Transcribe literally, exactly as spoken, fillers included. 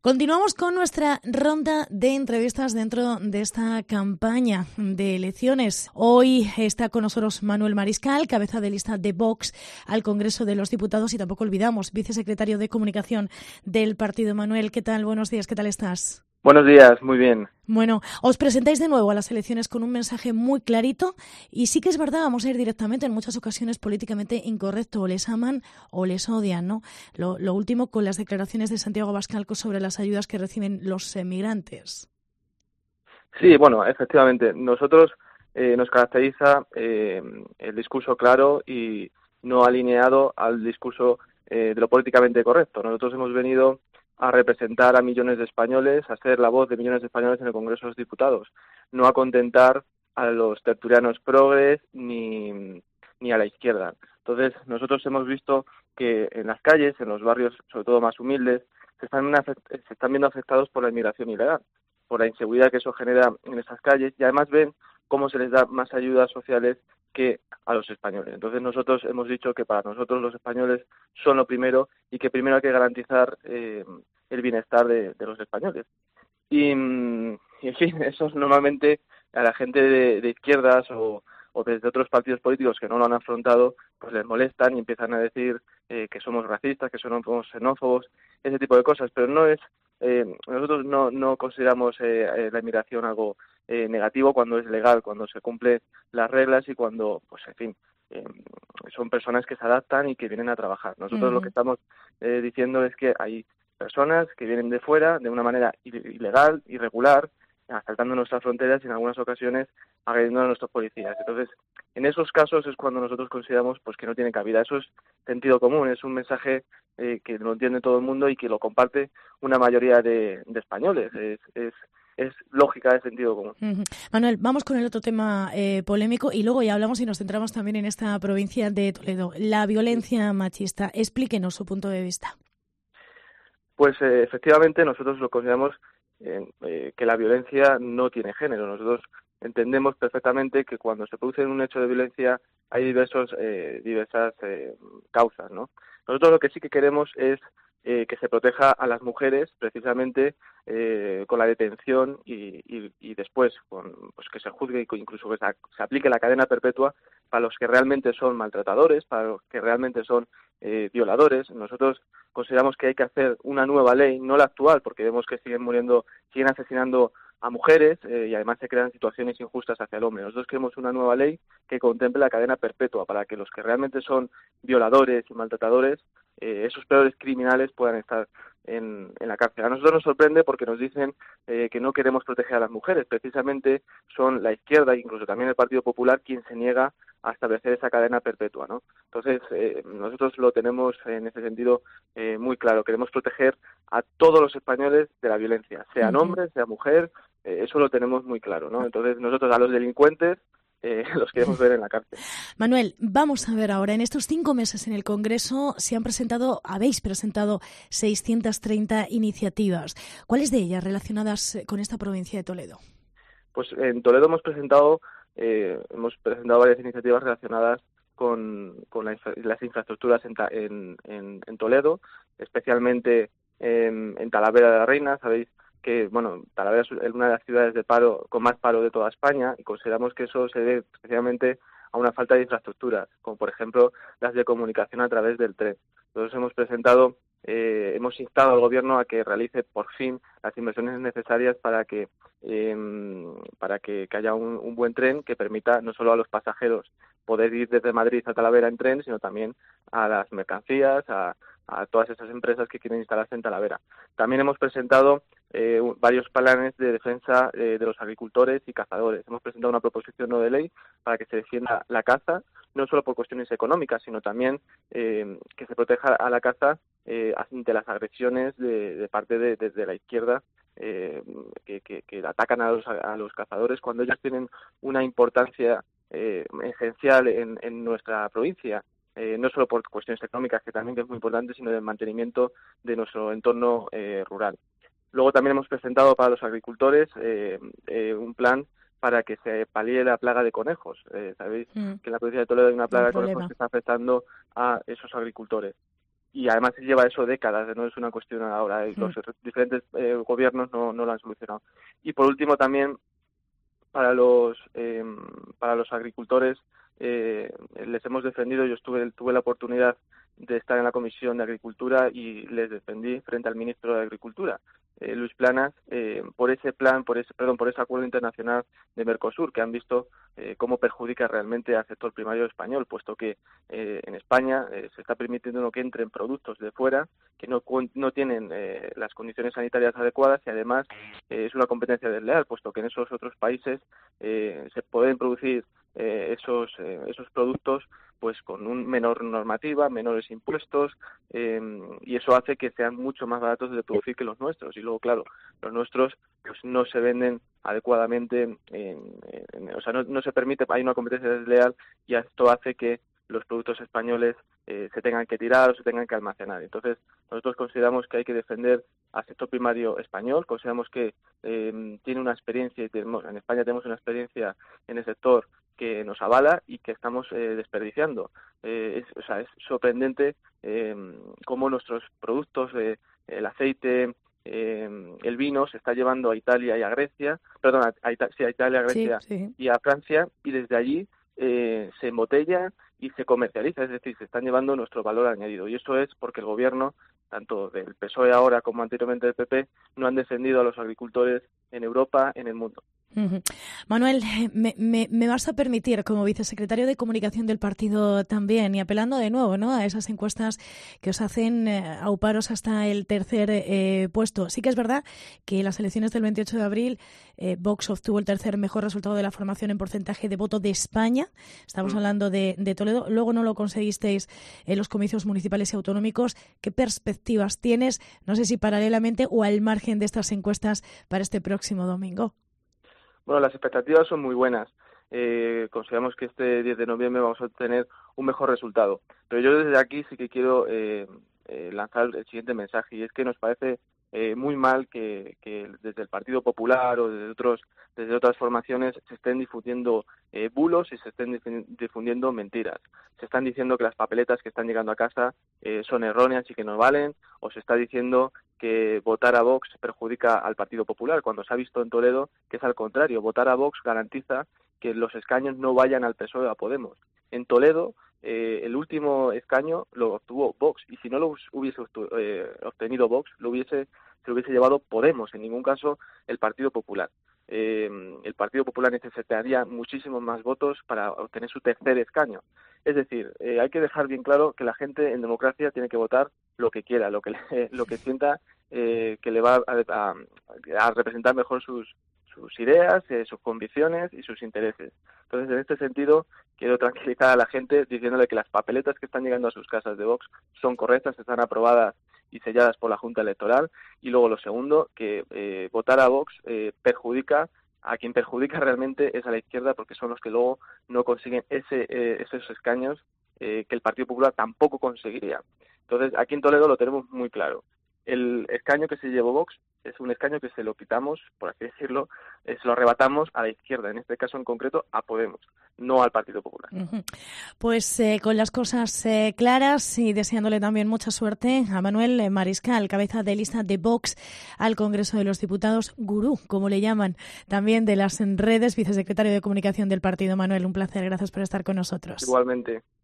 Continuamos con nuestra ronda de entrevistas dentro de esta campaña de elecciones. Hoy está con nosotros Manuel Mariscal, cabeza de lista de Vox al Congreso de los Diputados, y tampoco olvidamos, vicesecretario de Comunicación del partido. Manuel, ¿qué tal? Buenos días, ¿qué tal estás? Buenos días, muy bien. Bueno, os presentáis de nuevo a las elecciones con un mensaje muy clarito, y sí que es verdad, vamos a ir directamente, en muchas ocasiones políticamente incorrecto, o les aman o les odian, ¿no? Lo, lo último con las declaraciones de Santiago Abascal sobre las ayudas que reciben los emigrantes. Sí, bueno, efectivamente, nosotros eh, nos caracteriza eh, el discurso claro y no alineado al discurso eh, de lo políticamente correcto. Nosotros hemos venido a representar a millones de españoles, a ser la voz de millones de españoles en el Congreso de los Diputados, no a contentar a los tertulianos progres ni, ni a la izquierda. Entonces, nosotros hemos visto que en las calles, en los barrios, sobre todo más humildes, se están, se están viendo afectados por la inmigración ilegal, por la inseguridad que eso genera en esas calles, y además ven cómo se les da más ayudas sociales que a los españoles. Entonces nosotros hemos dicho que para nosotros los españoles son lo primero y que primero hay que garantizar eh, el bienestar de, de los españoles. Y, y, en fin, eso normalmente a la gente de, de izquierdas o, o desde otros partidos políticos que no lo han afrontado, pues les molestan y empiezan a decir eh, que somos racistas, que somos xenófobos, ese tipo de cosas, pero no es Eh, nosotros no, no consideramos eh, la inmigración algo eh, negativo cuando es legal, cuando se cumplen las reglas y cuando, pues en fin, eh, son personas que se adaptan y que vienen a trabajar. Nosotros uh-huh. lo que estamos eh, diciendo es que hay personas que vienen de fuera de una manera ilegal, irregular, asaltando nuestras fronteras y en algunas ocasiones agrediendo a nuestros policías. Entonces, en esos casos es cuando nosotros consideramos pues que no tiene cabida. Eso es sentido común, es un mensaje eh, que lo entiende todo el mundo y que lo comparte una mayoría de, de españoles. Es, es, es lógica de sentido común. Uh-huh. Manuel, vamos con el otro tema eh, polémico y luego ya hablamos y nos centramos también en esta provincia de Toledo. La violencia machista. Explíquenos su punto de vista. Pues eh, efectivamente nosotros lo consideramos eh, eh, que la violencia no tiene género. Nosotros entendemos perfectamente que cuando se produce un hecho de violencia hay diversos, eh, diversas eh, causas, ¿no? Nosotros lo que sí que queremos es eh, que se proteja a las mujeres precisamente eh, con la detención y, y, y después con, pues que se juzgue y incluso que se, se aplique la cadena perpetua para los que realmente son maltratadores, para los que realmente son eh, violadores. Nosotros consideramos que hay que hacer una nueva ley, no la actual, porque vemos que siguen muriendo, siguen asesinando a mujeres eh, y además se crean situaciones injustas hacia el hombre. Nosotros queremos una nueva ley que contemple la cadena perpetua para que los que realmente son violadores y maltratadores, eh, esos peores criminales, puedan estar en, en la cárcel. A nosotros nos sorprende porque nos dicen eh, que no queremos proteger a las mujeres. Precisamente son la izquierda e incluso también el Partido Popular quien se niega a establecer esa cadena perpetua, ¿no? Entonces, eh, nosotros lo tenemos en ese sentido eh, muy claro. Queremos proteger a todos los españoles de la violencia, sean uh-huh. hombres, sea mujer, eh, eso lo tenemos muy claro, ¿no? Entonces, nosotros a los delincuentes eh, los queremos ver en la cárcel. Manuel, vamos a ver ahora, en estos cinco meses en el Congreso se han presentado, habéis presentado seiscientas treinta iniciativas. ¿Cuáles de ellas relacionadas con esta provincia de Toledo? Pues en Toledo hemos presentado eh, hemos presentado varias iniciativas relacionadas con, con la infra, las infraestructuras en, en, en, en Toledo, especialmente en, en Talavera de la Reina. Sabéis que, bueno, Talavera es una de las ciudades de paro con más paro de toda España y consideramos que eso se debe especialmente a una falta de infraestructuras, como por ejemplo las de comunicación a través del tren. Nosotros hemos presentado, eh, hemos instado al Gobierno a que realice por fin las inversiones necesarias para que eh, para que, que haya un, un buen tren que permita no solo a los pasajeros poder ir desde Madrid a Talavera en tren, sino también a las mercancías, a, a todas esas empresas que quieren instalarse en Talavera. También hemos presentado eh, varios planes de defensa eh, de los agricultores y cazadores. Hemos presentado una proposición no de ley para que se defienda la caza, no solo por cuestiones económicas, sino también eh, que se proteja a la caza eh, ante las agresiones de, de parte de, de, de la izquierda eh, que, que, que atacan a los, a los cazadores cuando ellos tienen una importancia eh, esencial en, en nuestra provincia. Eh, no solo por cuestiones económicas, que también que es muy importante, sino del mantenimiento de nuestro entorno eh, rural. Luego también hemos presentado para los agricultores eh, eh, un plan para que se palíe la plaga de conejos. Eh, Sabéis mm. que en la provincia de Toledo hay una plaga de conejos que está afectando a esos agricultores. y además lleva eso décadas, no es una cuestión ahora, y los diferentes eh, gobiernos no, no lo han solucionado. Y por último también, para los eh, para los agricultores, eh, les hemos defendido, yo estuve tuve la oportunidad de estar en la Comisión de Agricultura y les defendí frente al ministro de Agricultura, eh, Luis Planas, eh, por ese plan, por ese perdón, por ese acuerdo internacional de Mercosur, que han visto eh, cómo perjudica realmente al sector primario español, puesto que eh, en España eh, se está permitiendo que entren productos de fuera que no no tienen eh, las condiciones sanitarias adecuadas y además eh, es una competencia desleal, puesto que en esos otros países eh, se pueden producir eh, esos eh, esos productos pues con un menor normativa, menores impuestos, eh, y eso hace que sean mucho más baratos de producir que los nuestros. Y luego, claro, los nuestros pues no se venden adecuadamente, en, en, o sea, no, no se permite, hay una competencia desleal y esto hace que los productos españoles eh, se tengan que tirar o se tengan que almacenar. Entonces, nosotros consideramos que hay que defender al sector primario español, consideramos que eh, tiene una experiencia, y tenemos, en España tenemos una experiencia en el sector que nos avala y que estamos eh, desperdiciando. Eh, es, o sea, es sorprendente eh, cómo nuestros productos, eh, el aceite, eh, el vino, se está llevando a Italia y a Grecia, perdón, a, a, sí, a Italia, a Grecia sí, sí. y a Francia, y desde allí eh, se embotella y se comercializa, es decir, se están llevando nuestro valor añadido. Y eso es porque el gobierno, tanto del P S O E ahora como anteriormente del P P, no han defendido a los agricultores en Europa, en el mundo. Uh-huh. Manuel, me, me, me vas a permitir, como vicesecretario de Comunicación del partido también, y apelando de nuevo, ¿no?, a esas encuestas que os hacen eh, auparos hasta el tercer eh, puesto. Sí que es verdad que en las elecciones del veintiocho de abril eh, Vox obtuvo el tercer mejor resultado de la formación en porcentaje de voto de España. Estamos uh-huh. hablando de, de Toledo. Luego no lo conseguisteis en los comicios municipales y autonómicos. ¿Qué perspectivas tienes, no sé si paralelamente o al margen de estas encuestas, para este próximo domingo? Bueno, las expectativas son muy buenas. Eh, consideramos que este diez de noviembre vamos a obtener un mejor resultado. Pero yo desde aquí sí que quiero eh, eh, lanzar el siguiente mensaje, y es que nos parece eh, muy mal que, que desde el Partido Popular o desde otros desde otras formaciones se estén difundiendo eh, bulos y se estén difundiendo mentiras. Se están diciendo que las papeletas que están llegando a casa eh, son erróneas y que no valen, o se está diciendo que votar a Vox perjudica al Partido Popular, cuando se ha visto en Toledo que es al contrario. Votar a Vox garantiza que los escaños no vayan al P S O E o a Podemos. En Toledo, eh, el último escaño lo obtuvo Vox, y si no lo hubiese eh, obtenido Vox, lo hubiese se lo hubiese llevado Podemos, en ningún caso el Partido Popular. Eh, el Partido Popular necesitaría muchísimos más votos para obtener su tercer escaño. Es decir, eh, hay que dejar bien claro que la gente en democracia tiene que votar lo que quiera, lo que le, lo que sienta eh, que le va a, a, a representar mejor sus sus ideas, eh, sus convicciones y sus intereses. Entonces, en este sentido, quiero tranquilizar a la gente diciéndole que las papeletas que están llegando a sus casas de Vox son correctas, están aprobadas y selladas por la Junta Electoral. Y luego lo segundo, que eh, votar a Vox eh, perjudica, a quien perjudica realmente es a la izquierda, porque son los que luego no consiguen ese eh, esos escaños eh, que el Partido Popular tampoco conseguiría. Entonces, aquí en Toledo lo tenemos muy claro. El escaño que se llevó Vox es un escaño que se lo quitamos, por así decirlo, eh, se lo arrebatamos a la izquierda, en este caso en concreto a Podemos, no al Partido Popular. Uh-huh. Pues eh, con las cosas eh, claras y deseándole también mucha suerte a Manuel Mariscal, cabeza de lista de Vox al Congreso de los Diputados, gurú, como le llaman, también de las redes, vicesecretario de Comunicación del partido. Manuel, un placer, gracias por estar con nosotros. Igualmente.